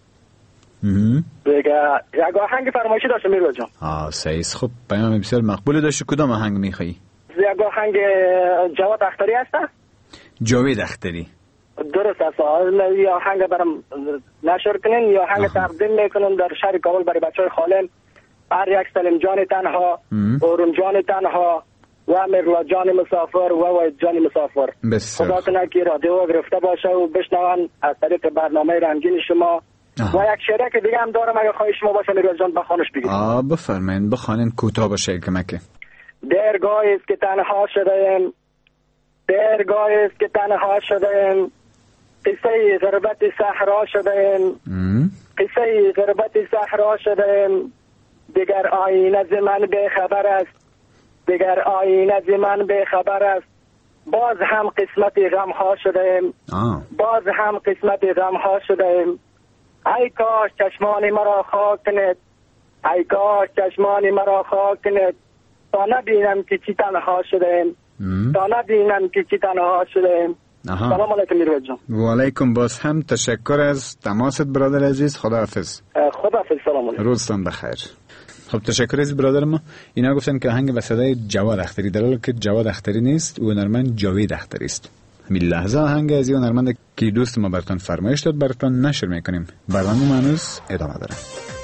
[SPEAKER 14] دیگه یک آهنگ فرمایشی داشته میروز جان.
[SPEAKER 7] آه سعیز خوب، پیام بسیار مقبول داشتی. کدام آهنگ میخوایی؟
[SPEAKER 14] یک آهنگ جواد اختری هسته؟
[SPEAKER 7] جاوید اختری
[SPEAKER 14] درست است. یا آهنگ برام نشر کنین یا آهنگ تقدیم میکنم در شهر کابل برای بچهای خالم. هر یک سلیم جان تنها، اورم جان تنها و مرلا جان مسافر و و جان مسافر.
[SPEAKER 7] بسیار
[SPEAKER 14] خدا کنه که رادیو گرفته باشه و بشنون از طریق برنامه رنگین شما. آه. و یک شعر که دیگه هم دارم اگه خواهش شما باشه میروز جان بخوانش بگید.
[SPEAKER 7] آه بفرمایید بخوانین، کوتاه باشه کمکه.
[SPEAKER 14] درگاهی است که تنها شدیم، درگاهی است که تنها شدیم، قصه غربت صحرا شدیم، قصه غربت صحرا شدیم. دیگر آینه ز من به خبر است، دیگر آینه ز من به خبر است. باز هم قسمت غم ها شدیم، باز هم قسمت غم ها شدیم. ای کاش چشمان مرا خاک کنید، ای کاش چشمان مرا خاک کنید، تا نبینم که چی تنها شدیم، تا نبینم که چی تنها شدیم. سلام علیکم میروز جان.
[SPEAKER 7] و علیکم. باز هم تشکر از تماست برادر عزیز. خداحافظ.
[SPEAKER 14] خداحافظ. سلام علیکم.
[SPEAKER 7] روزتان بخیر. خب تشکر از برادر ما. اینا گفتن که آهنگ به صدای جواد اختری، در حالی که جواد اختری نیست، او هنرمند جاوید اختری است. همین لحظه آهنگ از این هنرمند که دوست ما براتون فرمایش داد براتون نشر میکنیم. برنامه ما هنوز ادامه داره.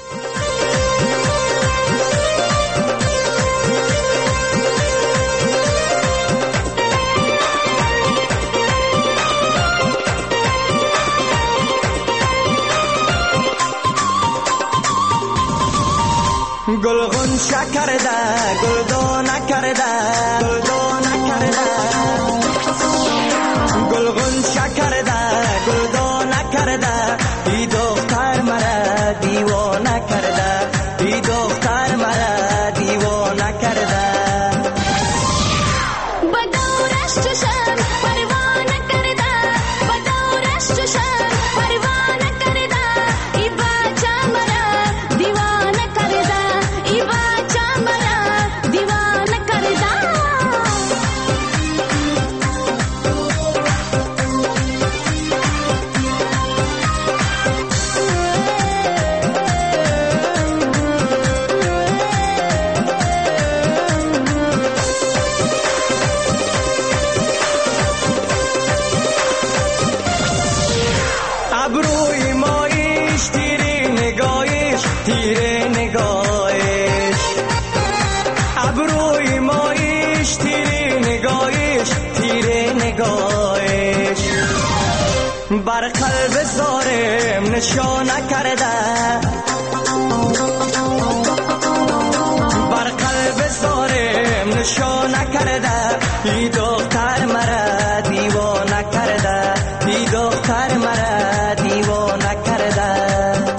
[SPEAKER 9] گلغون شکرده گلدو نکرده گلدو نکرده گلغون شکرده گلدو نکرده ای دختر مرا دیوانه کرده ای دختر مرا دیوانه کرده
[SPEAKER 15] بدورش چشم پروانه کرده بدورش چشم پروانه کرده ای بچه مرا دیوانه کرده ای بچه مرا دیوانه کرده
[SPEAKER 9] ابروی مایش تیره نگاهش تیره نگاهش ابروی مایش تیره نگاهش تیره نگاهش بر قلب زارم نشانه کرده بر قلب زارم نشانه کرده ای دختر مرا دیوانه کرده ای دختر مرا دیوانه کرده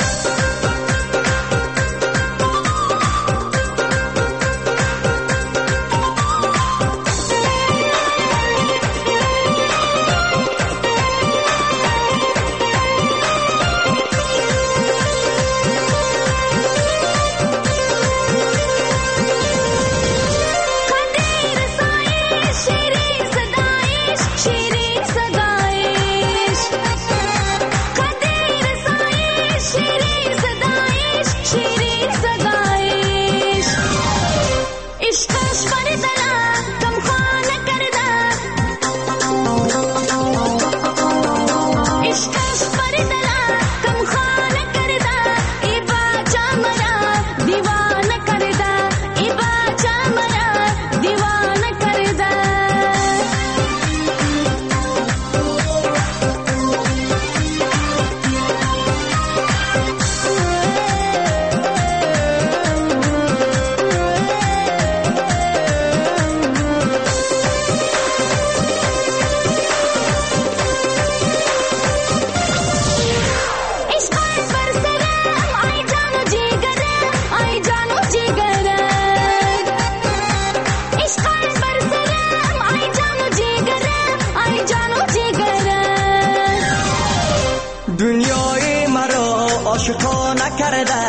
[SPEAKER 9] دنیای مرا عاشقانه کرده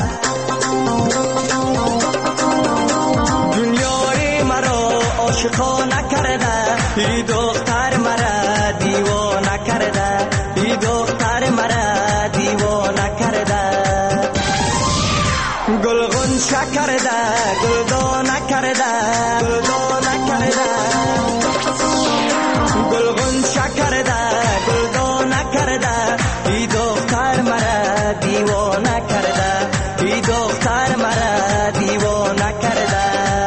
[SPEAKER 9] دنیای مرا عاشقانه کرده ای دختر مرا دیوانه کرده ای دختر مرا دیوانه کرده گلغون شکرده گلدانه کرده گلدانه کرده
[SPEAKER 13] نکرده گلدو نکرده ای دختر مرا دیوانه کرده ای دختر مرا دیوانه کرده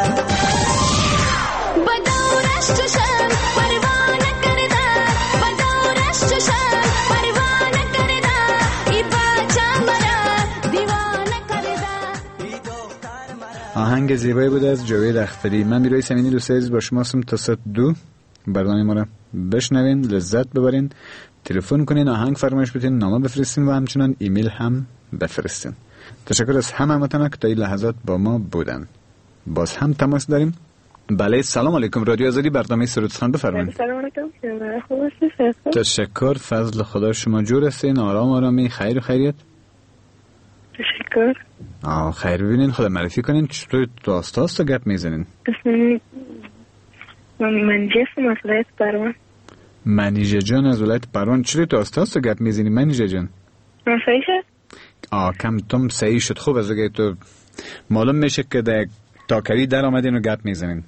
[SPEAKER 15] بدورش چشم پروانه کرده بدورش چشم پروانه کرده ای بچه مرا دیوانه کرده.
[SPEAKER 7] آهنگ زیبایی بود از جاوید اختری. من میروی سمینی دوست عزیز با شما هستم تا ساعت دو. برنامه ما رو بشنوین، لذت ببرین، تلفن کنین، آهنگ فرمایش بدین، نامه بفرستین و همچنان ایمیل هم بفرستین. تشکر از همه همتون که تا این لحظات با ما بودن. باز هم تماس داریم. بله، سلام علیکم. رادیو آزادی، برنامه سرود سخن، بفرمایید.
[SPEAKER 16] سلام علیکم. خوب هستید؟
[SPEAKER 7] تشکر، فضل خدا. شما جور هستین؟ آرام آرامی، خیر و خیریت؟
[SPEAKER 16] تشکر.
[SPEAKER 7] آه خیر. ببینین، خدا معرفی کنین، چطور تو آستاست گپ میزنین؟
[SPEAKER 16] اسمم منیجه از ولایت پروان.
[SPEAKER 7] منیجه جان از ولایت پروان. چطور تو آستاست گپ میزنی منیجه جان؟
[SPEAKER 16] صحیح شد؟
[SPEAKER 7] آه کم تم صحیح شد. خوب از اگه تو معلوم میشه که در تاکری در آمدین و گپ میزنین.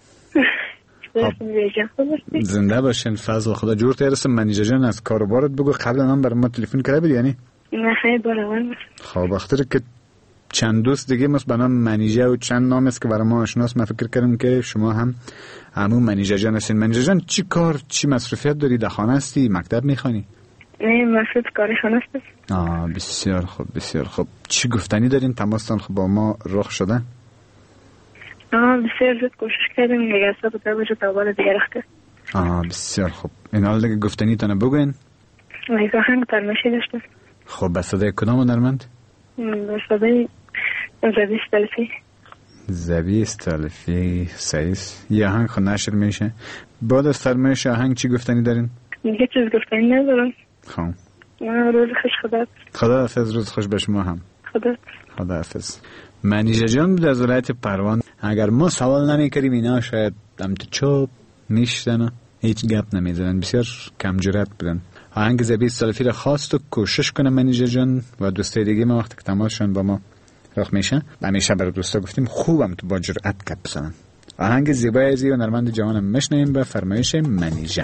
[SPEAKER 7] زنده باشین. فضل خدا. جور تیرسم منیجه جان، از کاروبارت بگو. قبل من برای ما تلفن کرده بودی یعنی؟
[SPEAKER 16] نه خیلی بارمان.
[SPEAKER 7] خب اختر که چند دوست دیگه مست به نام منیجه و چند نام است که برای ما آشناست. من فکر کردم که شما هم همون منیجه جان هستین. منیجه جان چی کار، چی مصروفیت داری؟ در خانه هستی؟ مکتب میخوانی؟
[SPEAKER 16] نه، مصروف کاری خانه است.
[SPEAKER 7] آه بسیار خوب، بسیار خوب. چی گفتنی دارین؟ تماستان خب با ما رخ شده؟
[SPEAKER 16] آه بسیار زود کوشش کردیم دیگه اصلا بطور بجا تابال دیگه رخته.
[SPEAKER 7] آه بسیار خوب. این حال دیگه گفتنی تانه بگوین؟
[SPEAKER 16] ایزا هنگ ترمشی داشتم.
[SPEAKER 7] خب به صدای کدام هنرمند؟
[SPEAKER 16] به صدای زبی استالفی.
[SPEAKER 7] زبی استالفی. سعیس. یه آهنگ خود نشر میشه. بعد از فرمایش آهنگ چی گفتنی دارین؟
[SPEAKER 16] دیگه چیز گفتنی ندارم.
[SPEAKER 7] خب
[SPEAKER 16] روز خوش. خدا
[SPEAKER 7] خدا حافظ. روز خوش به شما هم.
[SPEAKER 16] خدا
[SPEAKER 7] خدا حافظ. منیجه جان بود از ولایت پروان. اگر ما سوال نمی کریم اینا شاید هم تو چوب میشتن و هیچ گپ نمیزنن. بسیار کم جرأت بودن. آهنگ زبی استالفی را خواست و کوشش کنه منیجه جان و دوستای دیگه ما وقتی که تماسشون با ما رخ میشه همیشه برای دوستا گفتیم خوبم تو با جرأت گپ بزنن. آهنگ زیبای زی و نرمند جوانم میشنیم به فرمایش منیجه.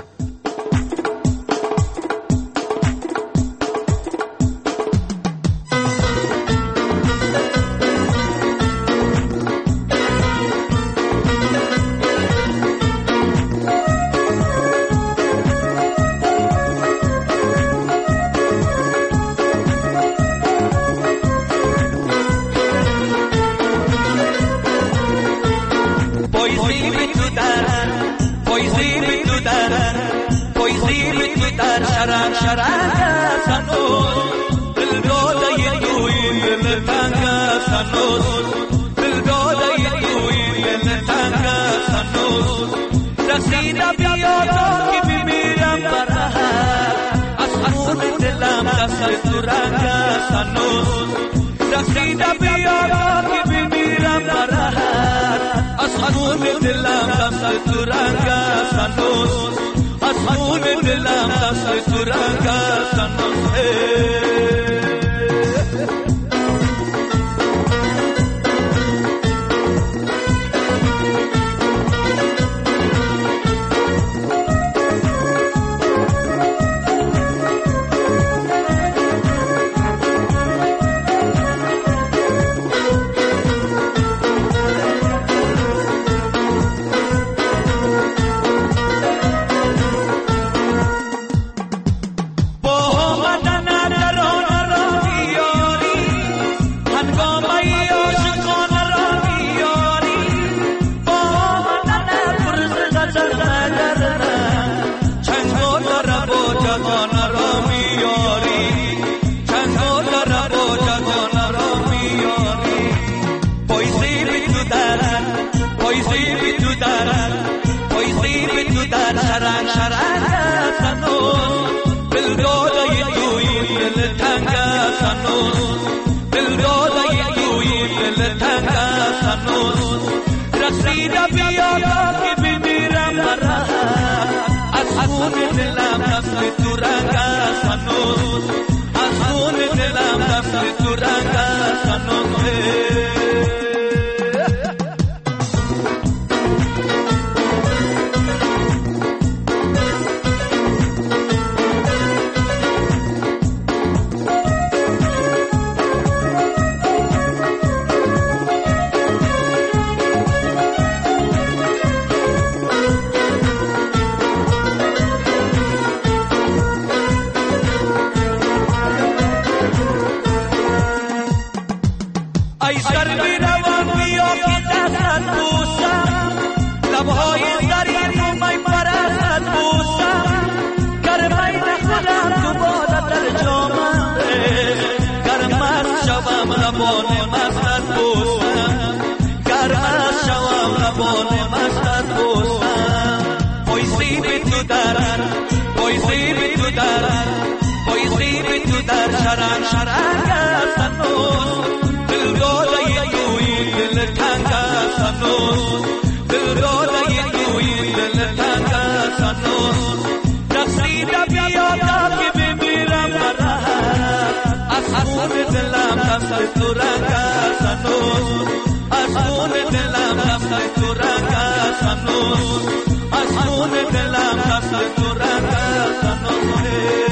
[SPEAKER 9] تو در پایزی به تو در پایزی به تو در شرنگ شرنگ است هنوز دل داده توی دل تنگ است هنوز دل داده توی دل تنگ است هنوز رقصیده بیا تا که بمیرم برات از خون دلم دست تو رنگ است هنوز از خون دلم دست تو رنگ است هنوز از خون دلم دست تو رنگ است هنوز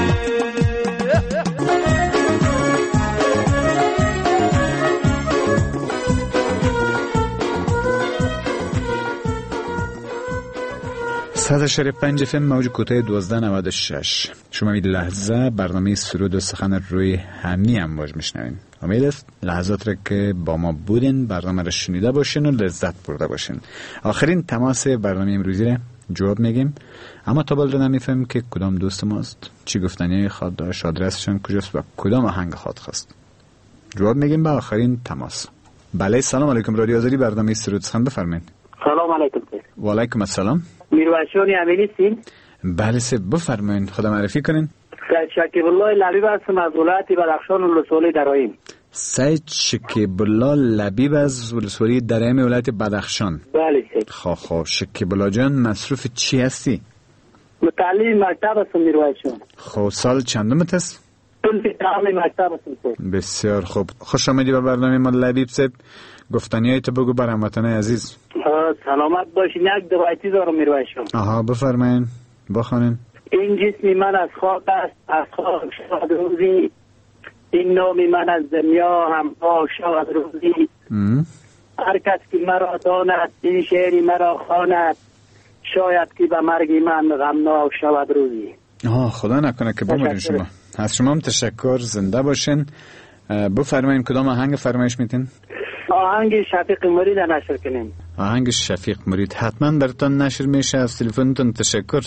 [SPEAKER 7] صد اشاره پنج فم موج کوتاه دوازده نود و شش. شما این لحظه برنامه سرود و سخن روی همی امواج میشنوین. امید است لحظات را که با ما بودین برنامه را شنیده باشین و لذت برده باشین. آخرین تماس برنامه امروزی را جواب میگیم، اما تا بالده نمیفهم که کدام دوست ماست، چی گفتنی خواد داشت، آدرسشان کجاست و کدام آهنگ خواد خواست. جواب میگیم به آخرین تماس. بله، سلام علیکم. رادیو آزادی برنامه سرود سخن بفرمایید.
[SPEAKER 17] سلام علیکم.
[SPEAKER 7] و علیکم السلام.
[SPEAKER 17] میرواشانی امینی سین.
[SPEAKER 7] بله سه بفرمایید، خدا معرفی کنین.
[SPEAKER 17] سید شکیب الله لبیب هستم از ولایت بدخشان ولسوالی درایم.
[SPEAKER 7] سید شکیب الله لبیب از ولسوالی درایم ولایت بدخشان.
[SPEAKER 17] بله سید.
[SPEAKER 7] خب خب شکیب الله جان مصروف چی هستی؟
[SPEAKER 17] متعلم مکتب هستم میرواشان.
[SPEAKER 7] خب سال چندمت است؟
[SPEAKER 17] متعلم مکتب هستم.
[SPEAKER 7] بسیار خوب. خوش آمدی به برنامه ما لبیب صاحب. گفتنیای تو بگو برام وطن عزیز.
[SPEAKER 17] سلامت باشین. یک دوایتی دارم میرواشان.
[SPEAKER 7] آها بفرمایید بخونین.
[SPEAKER 17] این جسم من از خاک است، از خاک شاد روزی، این نام من از دنیا هم پاک شاد روزی. هر کس که مرا داند این شعری مرا خواند، شاید که به مرگ من غمناک شود روزی.
[SPEAKER 7] آه خدا نکنه که بمیرین شما. از شما هم تشکر، زنده باشین. بفرمایید کدام آهنگ فرمایش میتین؟
[SPEAKER 17] آهنگ شفیق مرید نشر کنیم.
[SPEAKER 7] آهنگ شفیق مرید حتما براتون نشر میشه. از تلفنتون تشکر.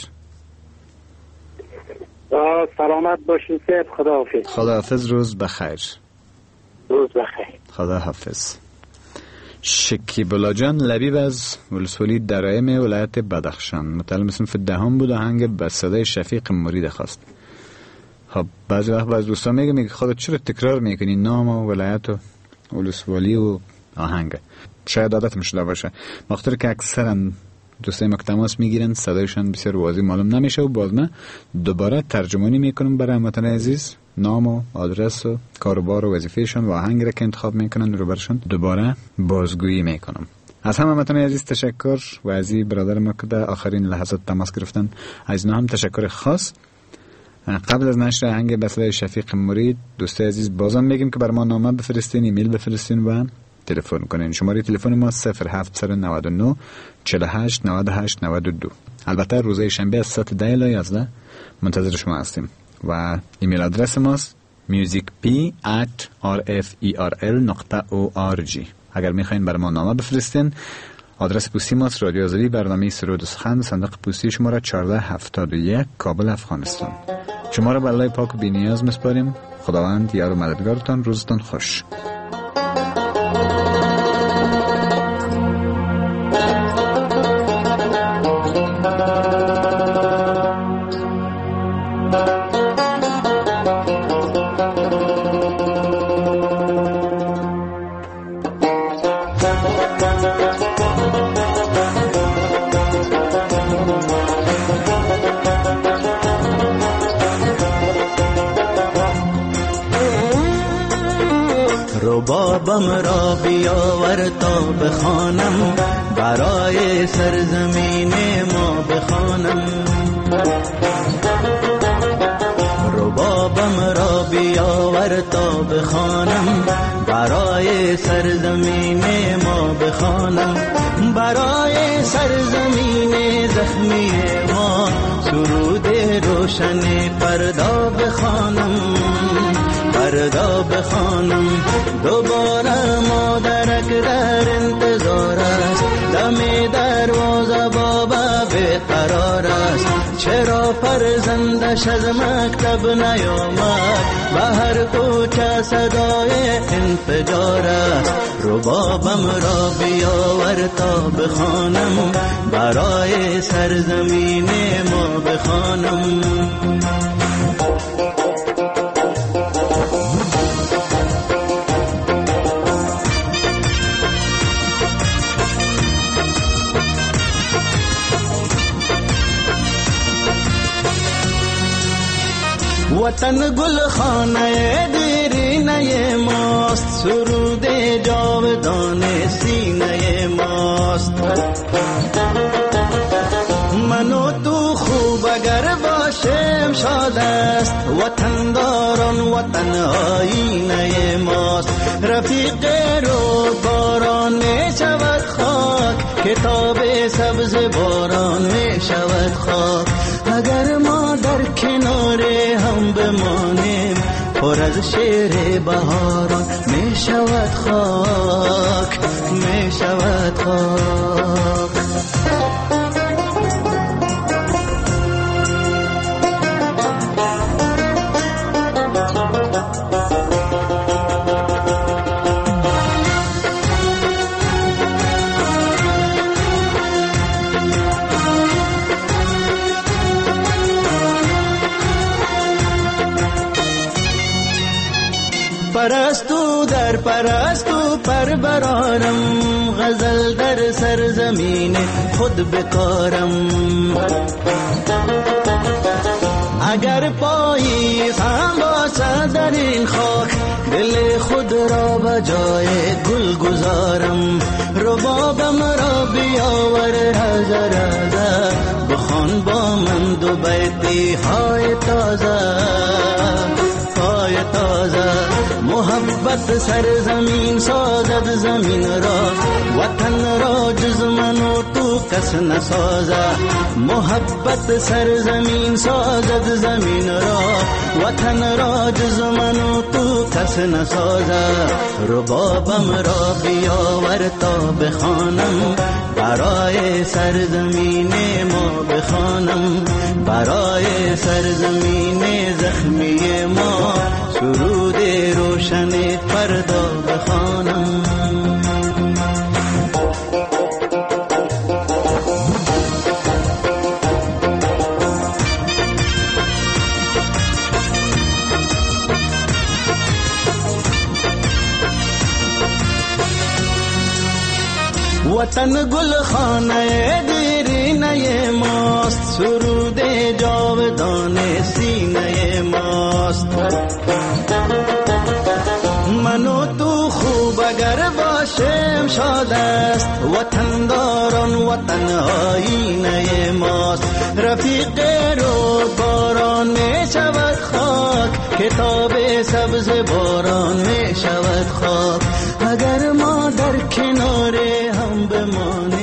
[SPEAKER 17] سلامت باشین سید. خدا حافظ.
[SPEAKER 7] خدا حافظ. روز بخیر.
[SPEAKER 17] روز بخیر.
[SPEAKER 7] خدا حافظ. شکیب الله جان لبیب از ولسوالی درایم ولایت بدخشان. متعلم صنف دهم بود. آهنگ به صدای شفیق مرید خواست. خب بعضی وقت بعض دوستان میگه میگه خودت چرا تکرار میکنی نام و ولایت و ولسوالی و آهنگ؟ شاید عادتم شده باشه، مخاطر که اکثرا دوستای ما که تماس میگیرن صدایشان بسیار واضح معلوم نمیشه و باز من دوباره ترجمانی میکنم برای هموطن عزیز نام و آدرس و کاروبار و وظیفهشون و آهنگ را که انتخاب میکنن رو برشون دوباره بازگویی میکنم. از همه هموطن عزیز تشکر و از این برادر ما که در آخرین لحظات تماس گرفتن از اینا هم تشکر خاص. قبل از نشر آهنگ به صدای شفیق مرید دوستای عزیز بازم میگیم که بر ما نامه بفرستین، ایمیل بفرستین و تلفن کنین. شماره تلفن ما صفر هفت نه نه چهل و هشت نود و هشت نود و دو. البته روزهای شنبه از ساعت ده الی یازده منتظر شما هستیم و ایمیل آدرس ماست musicp at rferl dot org. اگر میخواین بر ما نامه بفرستین آدرس پستی ماست رادیو آزادی برنامه سرود و سخن، صندوق پستی شماره چهارده هفتاد و یک کابل افغانستان. شما را به الله پاک و بی‌نیاز میسپاریم. خداوند یار و مددگارتان. روزتان خوش.
[SPEAKER 13] ربابم را بیاور تا بخوانم، برای سرزمین ما بخوانم. ربابم را بیاور تا بخوانم، برای سرزمین ما بخوانم. برای سرزمین زخمی ما سرود روشن فردا بخوانم، فردا بخوانم. دوباره مادرک در انتظار است، دم دروازه بابا به قرار است. چرا فرزندش از مکتب نیامد؟ به هر کوچه صدای انفجار است. ربابم را بیاور تا بخوانم، برای سرزمین ما بخوانم. وطن گل خانه دیرینه ماست، سرود جاودان سینه ماست. من و تو خوب اگر باشیم شاد است، وطن داران وطن آینه ماست. رفیق رو باران می شود خاک، کتاب سبز باران می شود خاک. اگر ما در کنار هم بمانیم، پر از شعر بهاران می شود خاک، می شود خاک. پرستو در پرستو پر برارم، غزل در سرزمین خود بکارم. اگر پایی هم باشد در این خاک، دل خود را به جای گل گذارم. ربابم را بیاور رازه رازه، بخوان با من دو بیتی های تازه های تازه. محبت سرزمین سازد زمین را، وطن را جز من و تو کس نسازه. محبت سرزمین سازد زمین را، وطن را جز من و تو کس نسازه. ربابم را بیاور تا بخوانم، برای سرزمین ما بخوانم. برای سرزمین زخمی ما سرود روشن فردا بخوانم. وطن گل خانه دیرینه ماست، سرود جاودان سینه ماست. من و تو خوب اگر باشیم شاد است، وطن داران وطن آینه ماست. رفیق رو باران می شود خاک، کتاب سبز باران می شود خاک. اگر ما در کنار هم بمانیم،